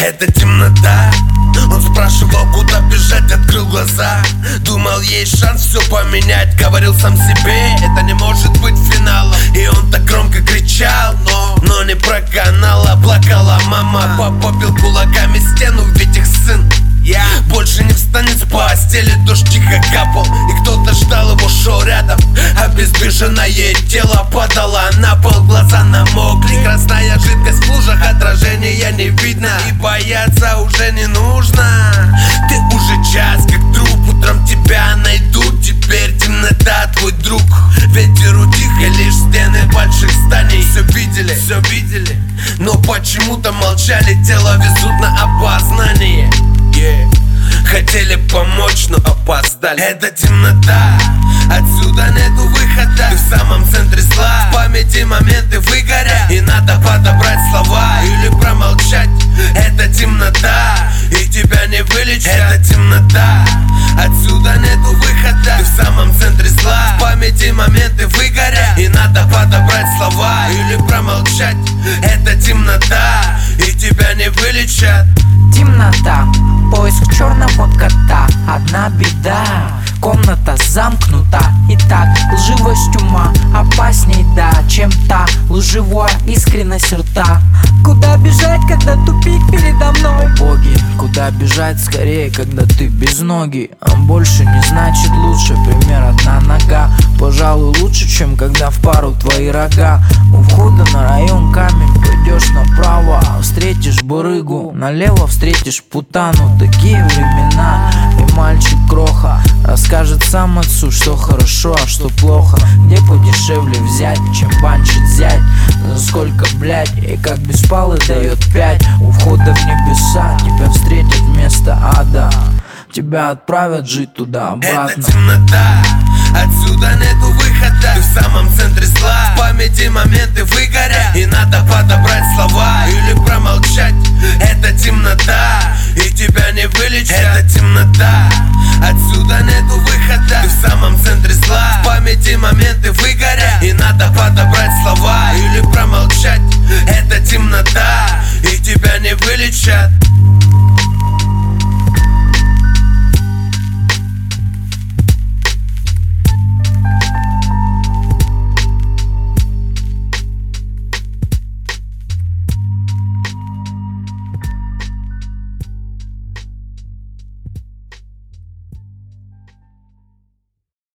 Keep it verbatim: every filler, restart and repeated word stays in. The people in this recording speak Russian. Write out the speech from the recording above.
Это темнота. Он спрашивал, куда бежать, открыл глаза. Думал, есть шанс все поменять. Говорил сам себе, это не может быть финалом. И он так громко кричал, но, но не проканала. Плакала мама, папа бил кулаками стену, ведь их сын Я больше не встанет с постели, дождь тихо капал, и кто-то ждал его, шел рядом. Обездвиженное тело падало на пол, глаза намокли. Красная жидкость в лужах, отражения не видно, и бояться уже не нужно. Ты уже час как труп, утром тебя найдут. Теперь темнота твой друг. Ветер утих, и лишь стены больших зданий Все видели, все видели, но почему-то молчали. Тело везут на опознание. Yeah. Хотели помочь, но опоздали. Это темнота, отсюда нету выхода. Ты в самом центре зла, в памяти моменты выгорят, и надо подобрать слова или промолчать. Это темнота, и тебя не вылечат. Это темнота, отсюда нету выхода. Ты в самом центре зла, в памяти моменты выгорят, и надо подобрать слова или промолчать. Это темнота, и тебя не вылечат. Темнота, поиск черного кота. Одна беда, комната замкнута. Итак, лживость ума опасней, да, чем та лживая искренность рта. Куда бежать, когда тупик передо мной? Боги, куда бежать скорее, когда ты без ноги? А больше не значит лучше, пример одна нога. Пожалуй, лучше, чем когда в пару твои рога. У входа на район камень, пойдешь направо, встретишь барыгу, налево встретишь путану. Такие времена, и мальчик кроха расскажет сам отцу, что хорошо, а что плохо. Где подешевле взять, чем банчит зять? За сколько, блять, и как беспалый дает пять. У входа в небеса тебя встретят вместо ада. Тебя отправят жить туда-обратно. Это темнота, отсюда нету выхода. Ты в самом центре зла, в памяти моменты выгорят, и надо подобрать слова или промолчать. Это темнота, и тебя не вылечат. Это темнота, отсюда нету выхода. Ты в самом центре зла, в памяти моменты выгорят,